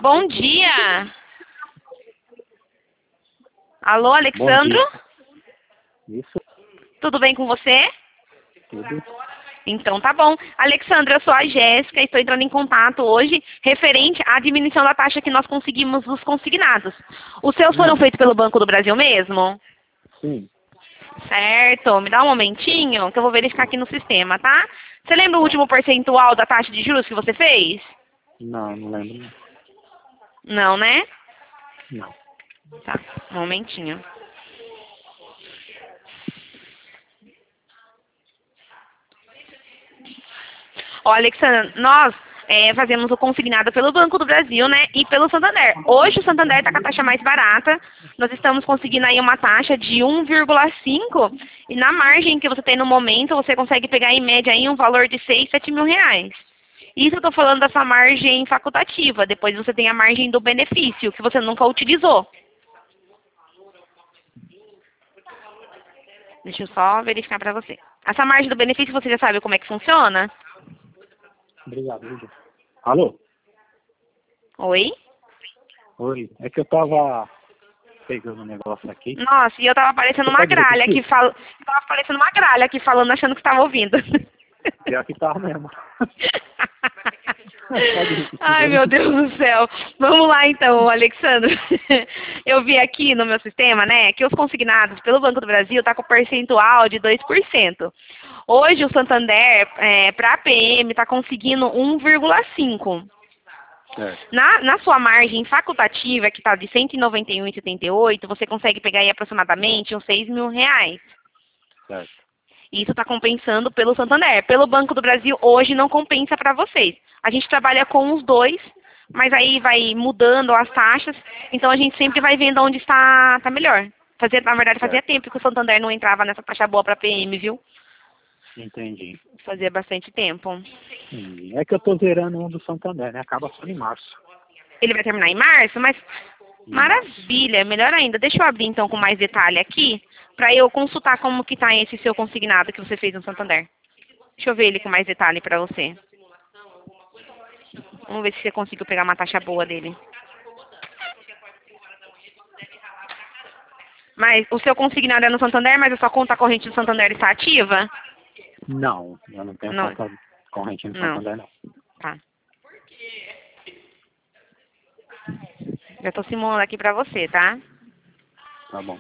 Bom dia. Alô, Bom Alexandro? dia. Isso, Tudo bem com você? tudo. Então tá bom. Alexandro, eu sou a Jéssica e estou entrando em contato hoje referente à diminuição da taxa que nós conseguimos dos consignados. Os seus foram feitos pelo Banco do Brasil mesmo? Sim. Certo. Me dá um momentinho que eu vou verificar aqui no sistema, tá? Você lembra o último percentual da taxa de juros que você fez? Não lembro. Não, né? Não. Tá. Um momentinho. Ó, Alexandre, nós fazemos o consignado pelo Banco do Brasil, né, e pelo Santander. Hoje o Santander está com a taxa mais barata, nós estamos conseguindo aí uma taxa de 1,5 e na margem que você tem no momento, você consegue pegar em média aí um valor de 6, 7 mil reais. Isso eu estou falando dessa margem facultativa, depois você tem a margem do benefício, que você nunca utilizou. Deixa eu só verificar para você. Essa margem do benefício, você já sabe como é que funciona? Obrigado, Lídia. Alô? Oi? Oi. É que eu tava pegando um negócio aqui. Nossa, e eu tava parecendo Você uma pode gralha repetir? Tava parecendo uma gralha aqui falando, achando que estava ouvindo. Pior que tava mesmo. Pode repetir, Ai, né? meu Deus do céu. Vamos lá então, Alexandre. Eu vi aqui no meu sistema, né, que os consignados pelo Banco do Brasil tá com percentual de 2%. Hoje o Santander, para a PM, está conseguindo 1,5%. Certo, Na sua margem facultativa, que está de 191,78, você consegue pegar aí aproximadamente uns 6 mil reais. certo. Isso está compensando pelo Santander. Pelo Banco do Brasil, hoje não compensa para vocês. A gente trabalha com os dois, mas aí vai mudando as taxas, então a gente sempre vai vendo onde está melhor. Na verdade, fazia Certo. tempo que o Santander não entrava nessa taxa boa para PM, viu? Entendi. Fazia bastante tempo. É que eu tô zerando um do Santander, né? Acaba só em março. Ele vai terminar em março, mas Em março. maravilha, melhor ainda. Deixa eu abrir então com mais detalhe aqui, para eu consultar como que tá esse seu consignado que você fez no Santander. Deixa eu ver ele com mais detalhe para você. Vamos ver se você conseguiu pegar uma taxa boa dele. Mas o seu consignado é no Santander, mas a sua conta corrente do Santander está ativa? Não, eu não tenho Não. conta corrente no Não. Santander, não. Tá. Já estou simulando aqui para você, tá? Tá bom.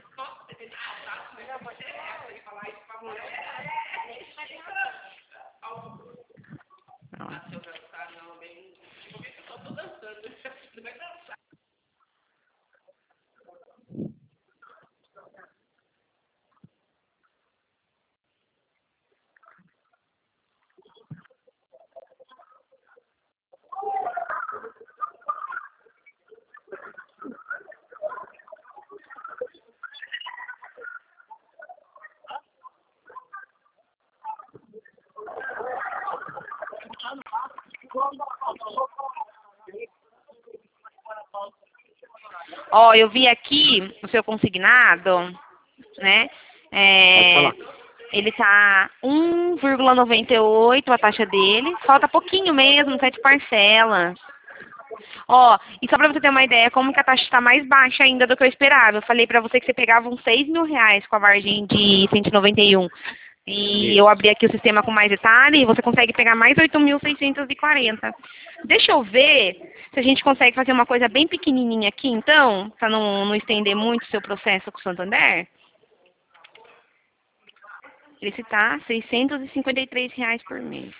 Ó, eu vi aqui o seu consignado, né? Pode É, falar. ele tá 1,98 a taxa dele. Falta pouquinho mesmo, 7 parcelas. Ó, e só pra você ter uma ideia, como que a taxa está mais baixa ainda do que eu esperava. Eu falei pra você que você pegava uns 6 mil reais com a margem de 191. E eu Isso. abri aqui o sistema com mais detalhe e você consegue pegar mais 8.640. Deixa eu ver se a gente consegue fazer uma coisa bem pequenininha aqui, então, para não estender muito o seu processo com o Santander. Ele está R$ 653 por mês.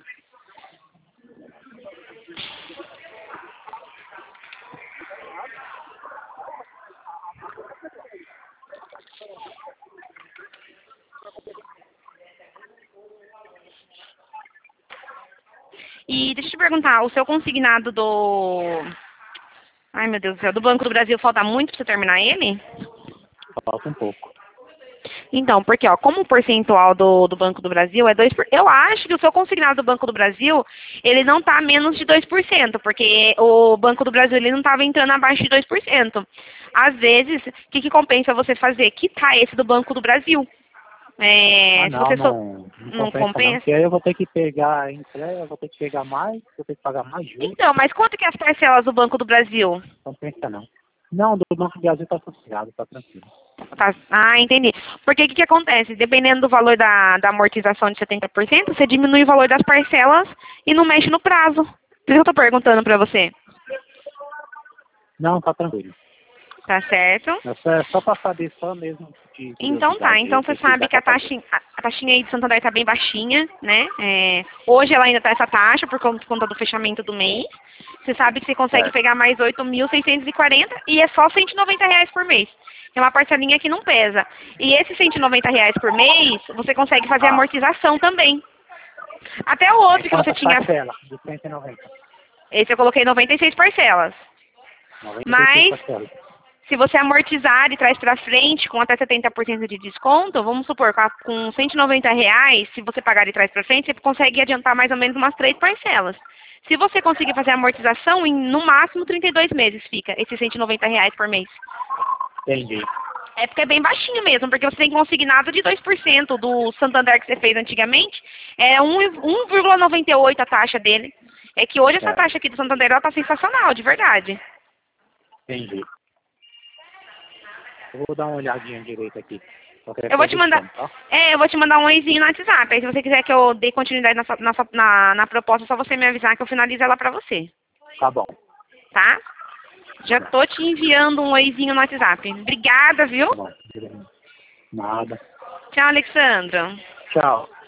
E deixa eu te perguntar, o seu consignado do... Ai, meu Deus do céu, do Banco do Brasil falta muito para você terminar ele? Falta um pouco. Então, porque, ó, como o percentual do Banco do Brasil é 2%, eu acho que o seu consignado do Banco do Brasil, ele não está menos de 2%, porque o Banco do Brasil ele não estava entrando abaixo de 2%. Às vezes, o que compensa você fazer? Quitar esse do Banco do Brasil. É, se Não, você não não compensa não, compensa. porque aí eu vou ter que pegar entrega, eu vou ter que pegar mais, vou ter que pagar mais juros, Então, mas quanto que é as parcelas do Banco do Brasil? não compensa não. Não, do Banco do Brasil tá sossegado, tá tranquilo. Tá. Ah, entendi. Porque o que acontece? Dependendo do valor da amortização de 70%, você diminui o valor das parcelas e não mexe no prazo. Por isso que eu tô perguntando pra você. Não, tá tranquilo. Tá certo? É só pra saber só mesmo de Então tá. curiosidade, Então eu você preciso sabe que dessa fazer. a taxinha aí de Santander tá bem baixinha, né? Hoje ela ainda tá essa taxa por conta do fechamento do mês. Você sabe que você consegue Certo. pegar mais 8.640 e é só R$ 190 por mês. É uma parcelinha que não pesa. E esses R$ 190 por mês, você consegue fazer Ah, amortização também. Até o aí outro que você quantas tinha. parcelas? De 190. Esse eu coloquei 96 parcelas. 96 Mas, parcelas. se você amortizar e traz para frente com até 70% de desconto, vamos supor, com R$ 190, se você pagar e traz para frente, você consegue adiantar mais ou menos umas 3 parcelas. Se você conseguir fazer a amortização, no máximo 32 meses fica esses R$ 190 por mês. Entendi. É porque é bem baixinho mesmo, porque você tem consignado de 2% do Santander que você fez antigamente. É 1,98 a taxa dele. É que hoje essa Certo. taxa aqui do Santander ela tá sensacional, de verdade. Entendi. Eu vou dar uma olhadinha direito aqui. Qualquer Eu vou coisa te eu te mandar. chamo, tá? Eu vou te mandar um oizinho no WhatsApp. Aí se você quiser que eu dê continuidade na proposta, é só você me avisar que eu finalizo ela pra você. Tá bom. Tá? Já tô te enviando um oizinho no WhatsApp. Obrigada, viu? Tá bom. Nada. Tchau, Alexandra. Tchau.